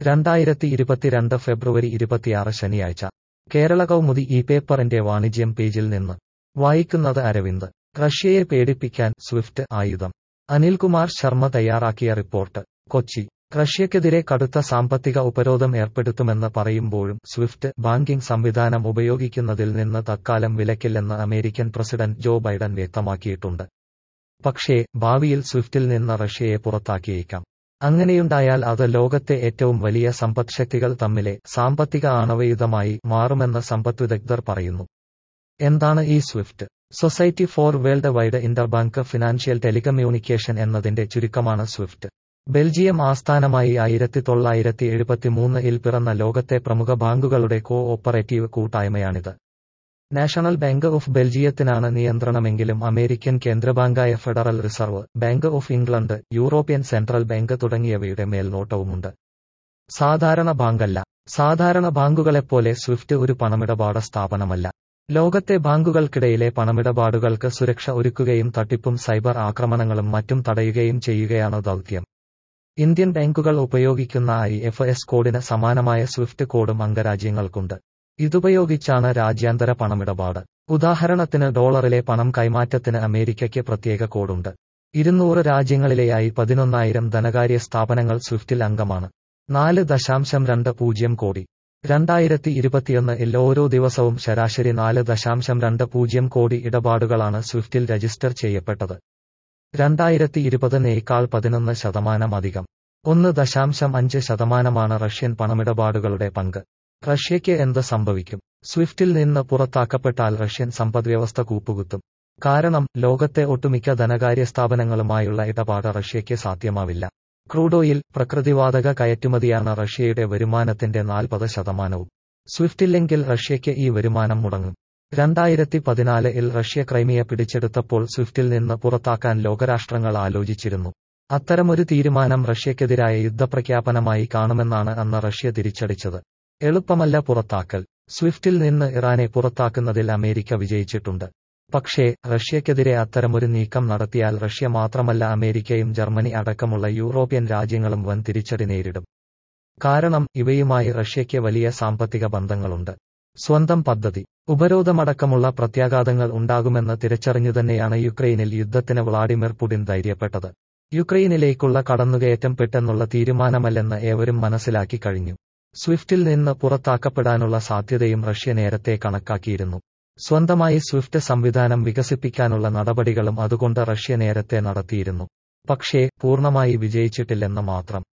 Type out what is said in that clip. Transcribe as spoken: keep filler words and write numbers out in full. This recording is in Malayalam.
രണ്ടായിരത്തി ഇരുപത്തിരണ്ട് ഫെബ്രുവരി ഇരുപത്തിയാറ് ശനിയാഴ്ച കേരള കൗമുദി ഈ പേപ്പറിന്റെ വാണിജ്യം പേജിൽ നിന്ന് വായിക്കുന്നത് അരവിന്ദ്. റഷ്യയെ പേടിപ്പിക്കാൻ സ്വിഫ്റ്റ് ആയുധം. അനിൽകുമാർ ശർമ്മ തയ്യാറാക്കിയ റിപ്പോർട്ട്. കൊച്ചി. റഷ്യക്കെതിരെ കടുത്ത സാമ്പത്തിക ഉപരോധം ഏർപ്പെടുത്തുമെന്ന് പറയുമ്പോഴും സ്വിഫ്റ്റ് ബാങ്കിംഗ് സംവിധാനം ഉപയോഗിക്കുന്നതിൽ നിന്ന് തത്കാലം വിലക്കില്ലെന്ന് അമേരിക്കൻ പ്രസിഡന്റ് ജോ ബൈഡൻ വ്യക്തമാക്കിയിട്ടുണ്ട്. പക്ഷേ ഭാവിയിൽ സ്വിഫ്റ്റിൽ നിന്ന് റഷ്യയെ പുറത്താക്കിയേക്കാം. അങ്ങനെയുണ്ടായാൽ അത് ലോകത്തെ ഏറ്റവും വലിയ സമ്പദ്ശക്തികൾ തമ്മിലെ സാമ്പത്തിക ആണവയുധമായി മാറുമെന്ന് സമ്പദ്വിദഗ്ധർ പറയുന്നു. എന്താണ് ഈ SWIFT? Society for world wide interbank financial telecommunication എന്നതിന്റെ ചുരുക്കമാണ് സ്വിഫ്റ്റ്. ബെൽജിയം ആസ്ഥാനമായി ആയിരത്തി തൊള്ളായിരത്തി എഴുപത്തിമൂന്ന് ഇൽ പിറന്ന ലോകത്തെ പ്രമുഖ ബാങ്കുകളുടെ കോ ഓപ്പറേറ്റീവ് കൂട്ടായ്മയാണിത്. നാഷണൽ ബാങ്ക് ഓഫ് ബെൽജിയത്തിനാണ് നിയന്ത്രണമെങ്കിലും അമേരിക്കൻ കേന്ദ്രബാങ്കായ federal reserve, bank of England, European central bank തുടങ്ങിയവയുടെ മേൽനോട്ടവുമുണ്ട്. സാധാരണ ബാങ്കല്ല. സാധാരണ ബാങ്കുകളെപ്പോലെ സ്വിഫ്റ്റ് ഒരു പണമിടപാട് സ്ഥാപനമല്ല. ലോകത്തെ ബാങ്കുകൾക്കിടയിലെ പണമിടപാടുകൾക്ക് സുരക്ഷ ഒരുക്കുകയും തട്ടിപ്പും സൈബർ ആക്രമണങ്ങളും മറ്റും തടയുകയും ചെയ്യുകയാണ് ദൗത്യം. ഇന്ത്യൻ ബാങ്കുകൾ ഉപയോഗിക്കുന്ന ഐ എഫ് എസ് കോഡിന് സമാനമായ സ്വിഫ്റ്റ് കോഡും അംഗരാജ്യങ്ങൾക്കുണ്ട്. ഇതുപയോഗിച്ചാണ് രാജ്യാന്തര പണമിടപാട്. ഉദാഹരണത്തിന് ഡോളറിലെ പണം കൈമാറ്റത്തിന് അമേരിക്കയ്ക്ക് പ്രത്യേക കോഡുണ്ട്. ഇരുന്നൂറ് രാജ്യങ്ങളിലെയായി പതിനൊന്നായിരം ധനകാര്യ സ്ഥാപനങ്ങൾ സ്വിഫ്റ്റിൽ അംഗമാണ്. നാല് ദശാംശം രണ്ട് പൂജ്യം കോടി. രണ്ടായിരത്തി ഇരുപത്തിയൊന്ന് ഇൽ ഓരോ ദിവസവും ശരാശരി നാല് ദശാംശം രണ്ട് പൂജ്യം കോടി ഇടപാടുകളാണ് സ്വിഫ്റ്റിൽ രജിസ്റ്റർ ചെയ്യപ്പെട്ടത്. രണ്ടായിരത്തി ഇരുപതിനേക്കാൾ പതിനൊന്ന് ശതമാനം അധികം. ഒന്ന് ദശാംശം അഞ്ച് ശതമാനമാണ് റഷ്യൻ പണമിടപാടുകളുടെ പങ്ക്. റഷ്യയ്ക്ക് എന്ത് സംഭവിക്കും? സ്വിഫ്റ്റിൽ നിന്ന് പുറത്താക്കപ്പെട്ടാൽ റഷ്യൻ സമ്പദ്വ്യവസ്ഥ കൂപ്പുകുത്തും. കാരണം ലോകത്തെ ഒട്ടുമിക്ക ധനകാര്യ സ്ഥാപനങ്ങളുമായുള്ള ഇടപാട് റഷ്യയ്ക്ക് സാധ്യമാവില്ല. ക്രൂഡ് ഓയിൽ, പ്രകൃതിവാതക കയറ്റുമതിയാണ് റഷ്യയുടെ വരുമാനത്തിന്റെ നാൽപ്പത് ശതമാനവും. സ്വിഫ്റ്റില്ലെങ്കിൽ റഷ്യയ്ക്ക് ഈ വരുമാനം മുടങ്ങും. രണ്ടായിരത്തി പതിനാല് ഇൽ റഷ്യ ക്രൈമിയ പിടിച്ചെടുത്തപ്പോൾ സ്വിഫ്റ്റിൽ നിന്ന് പുറത്താക്കാൻ ലോകരാഷ്ട്രങ്ങൾ ആലോചിച്ചിരുന്നു. അത്തരമൊരു തീരുമാനം റഷ്യക്കെതിരായ യുദ്ധപ്രഖ്യാപനമായി കാണുമെന്നാണ് അന്ന് റഷ്യ തിരിച്ചടിച്ചത്. എളുപ്പമല്ല പുറത്താക്കൽ. സ്വിഫ്റ്റിൽ നിന്ന് ഇറാനെ പുറത്താക്കുന്നതിൽ അമേരിക്ക വിജയിച്ചിട്ടുണ്ട്. പക്ഷേ റഷ്യക്കെതിരെ അത്തരമൊരു നീക്കം നടത്തിയാൽ റഷ്യ മാത്രമല്ല അമേരിക്കയും ജർമ്മനി അടക്കമുള്ള യൂറോപ്യൻ രാജ്യങ്ങളും വൻ തിരിച്ചടി നേരിടും. കാരണം ഇവയുമായി റഷ്യയ്ക്ക് വലിയ സാമ്പത്തിക ബന്ധങ്ങളുണ്ട്. സ്വന്തം പദ്ധതി, ഉപരോധമടക്കമുള്ള പ്രത്യാഘാതങ്ങൾ ഉണ്ടാകുമെന്ന് തിരിച്ചറിഞ്ഞുതന്നെയാണ് യുക്രൈനിൽ യുദ്ധത്തിന് വ്ളാഡിമിർ പുടിൻ ധൈര്യപ്പെട്ടത്. യുക്രൈനിലേക്കുള്ള കടന്നുകയറ്റം പെട്ടെന്നുള്ള തീരുമാനമല്ലെന്ന് ഏവരും മനസ്സിലാക്കി കഴിഞ്ഞു. സ്വിഫ്റ്റിൽ നിന്ന് പുറത്താക്കപ്പെടാനുള്ള സാധ്യതയും റഷ്യ നേരത്തെ കണക്കാക്കിയിരുന്നു. സ്വന്തമായി സ്വിഫ്റ്റ് സംവിധാനം വികസിപ്പിക്കാനുള്ള നടപടികളും അതുകൊണ്ട് റഷ്യ നേരത്തെ നടത്തിയിരുന്നു. പക്ഷേ പൂർണ്ണമായി വിജയിച്ചിട്ടില്ലെന്ന് മാത്രം.